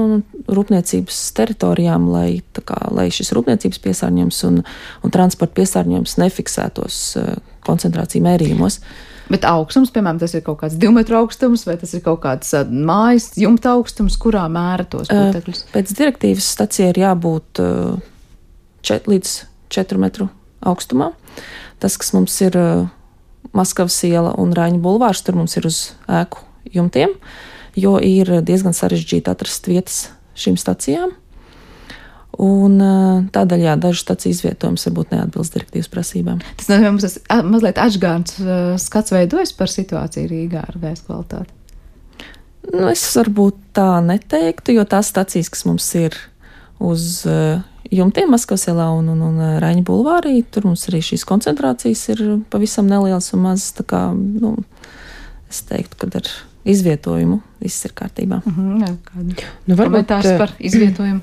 rūpniecības teritorijām, lai, tā kā, lai šis rūpniecības piesārņojums un, un transporta piesārņojums nefiksētos koncentrāciju mērījumos. Bet augstums, piemēram, tas ir kaut kāds divu metru augstums, vai tas ir kaut kāds mājas jumta augstums, kurā mēra tos putekļus? Pēc direktīvas stacija ir jābūt čet, līdz četru metru augstumā. Tas, kas mums ir Maskavas iela un Raiņu bulvārs, tur mums ir uz ēku jumtiem, jo ir diezgan sarežģīti atrast vietas šīm stacijām. Un tādēļ, jā, dažu staciju izvietojums varbūt neatbilst direktīvas prasībām. Tas nozīmē, mums tas mazliet atžgārns skats veidojas par situāciju Rīgā ar gaisa kvalitāti? Nu, es varbūt tā neteiktu, jo tās stacijas, kas mums ir uz jumtiem Maskavas ielā un, un, un Raiņu bulvārī, tur mums arī šīs koncentrācijas ir pavisam nelielas un mazas, tā kā, nu, es teiktu, kad ar izvietojumu viss ir kārtībā. Mhm, jā, kādi nu, varbūt komentārs par izvietojumu?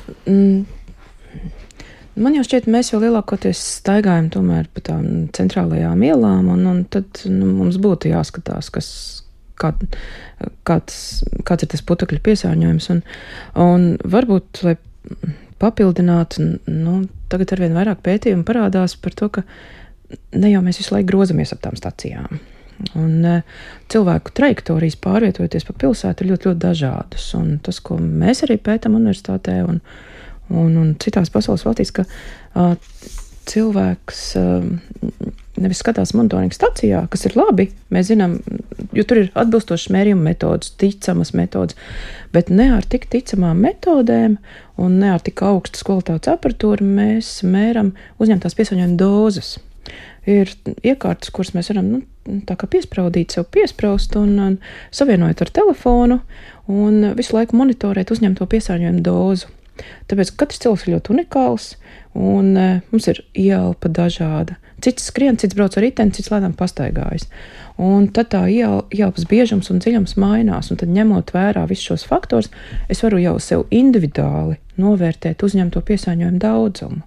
Man jau šķiet, mēs jau lielākoties staigājam tomēr pa tām centrālajām ielām, un, un tad nu, mums būtu jāskatās, kas, kā, kāds, kāds ir tas putekļu piesārņojums. Un, un varbūt, lai papildinātu, nu, tagad arvien vairāk pētījumu parādās par to, ka ne jau mēs visu laiku grozamies ap tām stacijām. Un cilvēku trajektorijas pārvietojoties pa pilsētu ir ļoti, ļoti dažādas. Un tas, ko mēs arī pētam universitātē un, un, un citās pasaules valstīs, ka uh, cilvēks uh, nevis skatās monitoringa stacijā, kas ir labi, mēs zinām, jo tur ir atbilstošas mērījuma metodas, ticamas metodas, bet ne ar tik ticamām metodēm un ne ar tik augstas kvalitātes aparatūru mēs mēram uzņemtās piesārņojuma dozes. Ir iekārtas, kuras mēs varam nu, tā kā piespraudīt, sev piespraust un, un savienojot ar telefonu un visu laiku monitorēt uzņemto piesārņojumu dozu. Tāpēc katrs cilvēks ir ļoti unikāls un e, mums ir ieelpa dažāda. Cits skrien, cits brauc ar riteni, cits lēnām pastaigājas. Un tad tā ieelpas biežums un dziļums mainās. Un tad ņemot vērā visus šos faktors, es varu jau sev individuāli novērtēt uzņemto piesārņojumu daudzumu.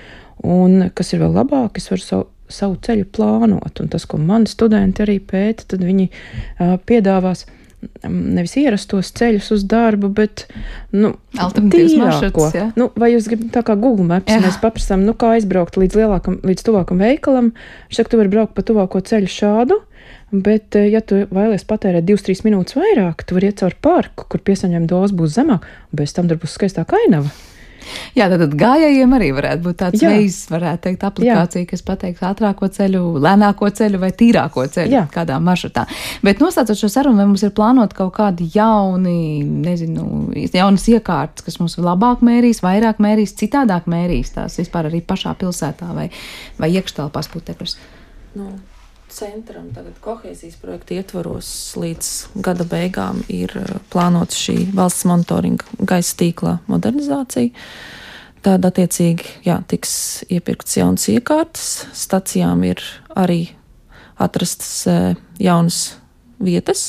Un kas ir vēl labāk, es varu savu savu ceļu plānot, un tas, ko mani studenti arī pēta, tad viņi uh, piedāvās nevis ierastos ceļus uz darbu, bet, nu, alternatīvas maršrutus, ja? Nu, vai jūs gribat tā kā Google Maps, jā. Mēs paprasām, nu, kā aizbraukt līdz lielākam, līdz tuvākam veikalam, viņš saka, tu vari braukt pa tuvāko ceļu šādu, bet, ja tu vēlies patērēt divas trīs minūtes vairāk, tu vari iet caur parku, kur piesārņojuma doze būs zemāk, un bez tam tur būs skaistāka ainava. Jā, tad gājējiem arī varētu būt tāds Jā. veids, varētu teikt, aplikācija, Jā. kas pateiks ātrāko ceļu, lēnāko ceļu vai tīrāko ceļu Jā. kādā maršrutā. Bet noslēdzot šo sarunu, vai mums ir plānot kaut kādi jauni, nezinu, jaunas iekārtas, kas mums labāk mērīs, vairāk mērīs, citādāk mērīs tās vispār arī pašā pilsētā vai, vai iekštelpās putekļus? Nu. Centram tagad kohēzijas projekta ietvaros līdz gada beigām ir plānota šī valsts monitoringa gaisa tīkla modernizācija. Tad attiecīgi, jā, tiks iepirkts jaunas iekārtas, stacijām ir arī atrastas jaunas vietas.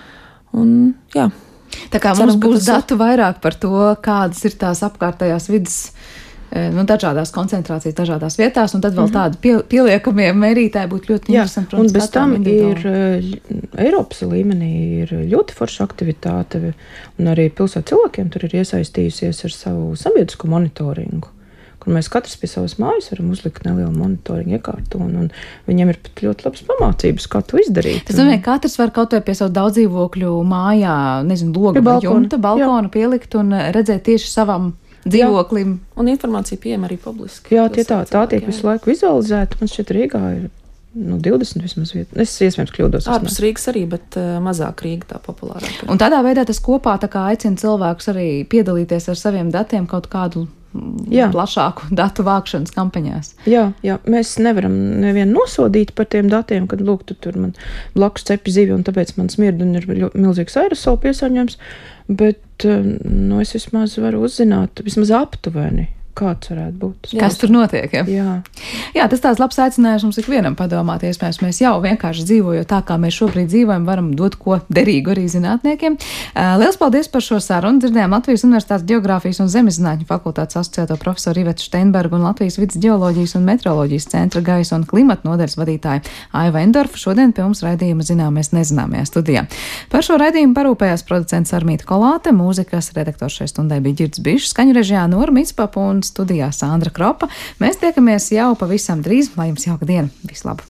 Un, jā. Tā kā Ceram, mums būs tas... datu vairāk par to, kādas ir tās apkārtējās vidas nu, dažādās koncentrācijas, dažādās vietās, un tad vēl mm-hmm. tādi pie, pieliekamie mērītāji būtu ļoti interesanti. Jā, un bez tam ir Eiropas līmenī ir ļoti forša aktivitāte, un arī pilsētu cilvēkiem tur ir iesaistījusies ar savu sabiedrisko monitoringu, kur mēs katrs pie savas mājas varam uzlikt nelielu monitoringu iekārtu, un, un viņiem ir pat ļoti labas pamācības, kā to izdarīt. Tas nozīmē, katrs var kaut vai pie savu daudzdzīvokļu mājā, nezinu, logu vai jumta, balkonu Jā. pielikt un redzēt tieši savam dzīvoklim. Jā. Un informācija pieejama arī publiski. Jā, tie tā, tā tiek visu laiku vizualizēta. Man šķiet, Rīgā ir nu, divdesmit vismaz vietas. Es iespējams kļūdos. Ārpus Rīgas arī, bet uh, mazāk Rīga tā populārāka. Un tādā veidā tas kopā tā kā aicina cilvēkus arī piedalīties ar saviem datiem kaut kādu jā. plašāku datu vākšanas kampaņās. Jā, jā, mēs nevaram nevienu nosodīt par tiem datiem, kad, lūk, tu tur man blakus cepi zivi un tāpēc man smird un ir milzīgs aerosola piesārņojums. Bet nu, es vismaz varu uzzināt, vismaz aptuveni, kāds varētu būt. Jā. Kas tur notiek? Ja? Jā. Jā, tas tāds labs aicinājums mums ikvienam padomāt. Iespējams, mēs jau vienkārši dzīvojot tā, kā mēs šobrīd dzīvojam, varam dot ko derīgu arī zinātniekiem. Liels paldies par šo sarunu. Dzirdējām Latvijas Universitātes Geogrāfijas un Zemezzinātņu fakultātes asociēto profesoru Ivetu Steinbergu un Latvijas vidas ģeoloģijas un meteoroloģijas centra gaisa un klimata nodaļas vadītāju Aivu Endorfu. Šodien pie mums raidījuma Zināmais nezināmajā studijā. Par šo raidījumu parūpējās producents Armīta Kolāte, mūzikas redaktors šai stundai bija Ģirds Bišs, skaņu režijā Nora Mitspapu un studijā Sandra Kropa. Mēs tiekamies jau pavisam drīz, lai jums jauka diena. Vislabāk!